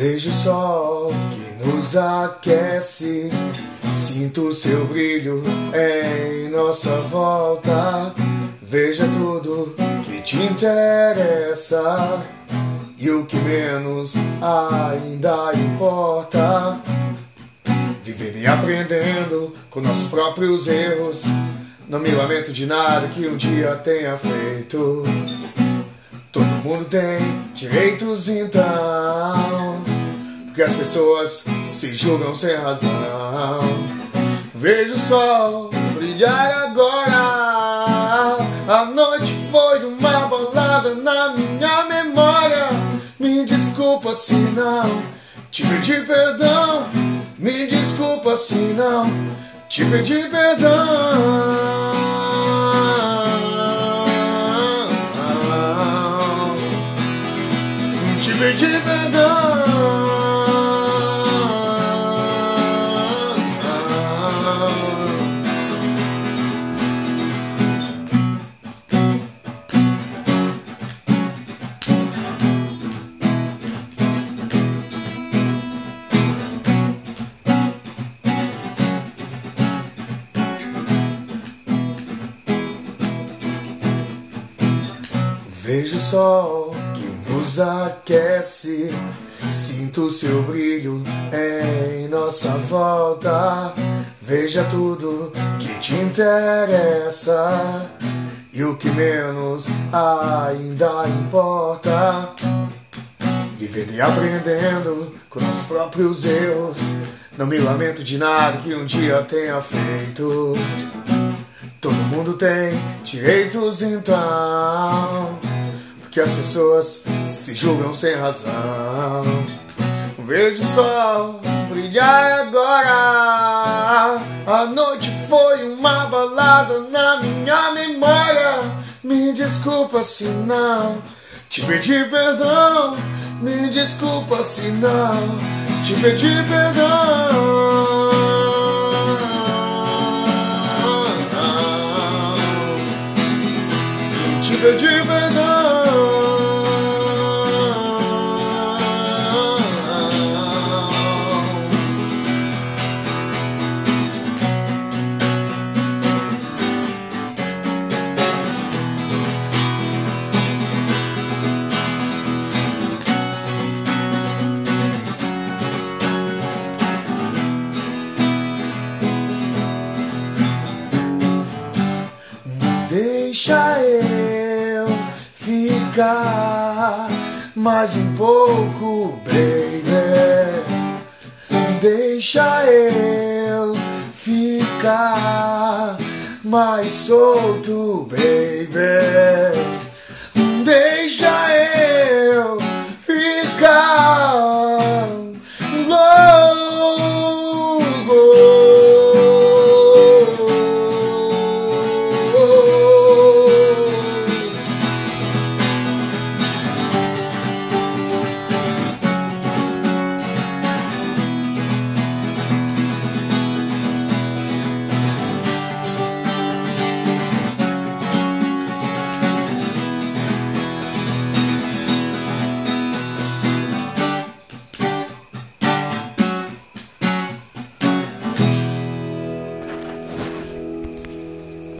Vejo o sol que nos aquece, sinto o seu brilho em nossa volta. Veja tudo que te interessa e o que menos ainda importa. Vivendo e aprendendo com nossos próprios erros. Não me lamento de nada que um dia tenha feito. Todo mundo tem direitos então, porque as pessoas se julgam sem razão. Vejo o sol brilhar agora. A noite foi uma balada na minha memória. Me desculpa se não te pedi perdão. Me desculpa se não te pedi perdão. Te pedi perdão. Vejo o sol que nos aquece, sinto o seu brilho em nossa volta. Veja tudo que te interessa e o que menos ainda importa. Vivendo e aprendendo com nossos próprios erros. Não me lamento de nada que um dia tenha feito. Todo mundo tem direitos então, porque as pessoas se julgam sem razão. Vejo o sol brilhar agora. A noite foi uma balada na minha memória. Me desculpa se não te pedi perdão. Me desculpa se não te pedi perdão. Te pedi perdão. Deixa eu ficar mais um pouco, baby. Deixa eu ficar mais solto, baby.